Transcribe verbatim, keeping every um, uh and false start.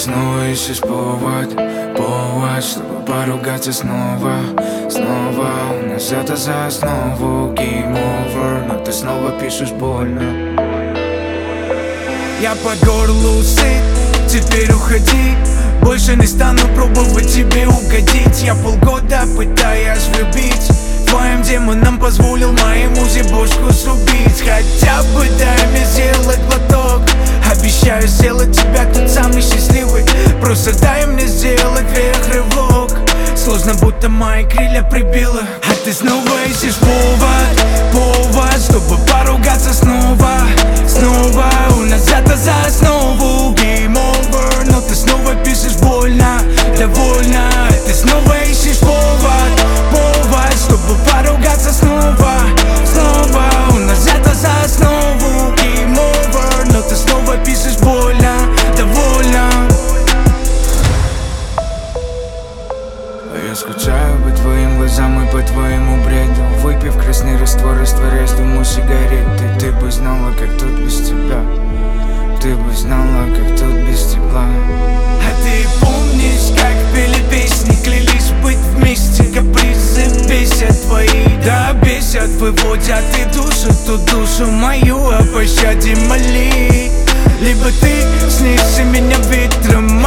снова ищешь повод, повод, чтобы поругаться снова, снова. У нас это за основу, game over, но ты снова пишешь больно. Я по горлу сыт, теперь уходи. Больше не стану пробовать тебе угодить. Я полгода пытаюсь влюбить. Твоим демонам позволил моей музе бошку срубить. Хотя бы дай мне сделать глоток. Обещаю сделать тебя тут самый счастливый. Просто дай мне сделать вверх рывок. Сложно, будто мои крылья прибило. А ты снова ищешь повод, повод, чтобы поругаться снова, снова. У нас это за основу, game over, но ты снова пишешь больно, довольно. Ты снова ищешь повод, повод, чтобы поругаться снова, снова. У нас это за основу, game over, но ты снова пишешь больно, довольно. Я скучаю по твоим глазам и по твоему бреду. Выпив красный раствор, растворяясь в дыму сигареты. Ты бы знала, как тут без тебя. Ты бы знала, как тут без тепла. А ты помнишь, как пели песни, клялись быть вместе. Капризы бесят твои, да бесят, выводят и душу, ту душу мою о пощаде моли. Либо ты снишься меня ветром,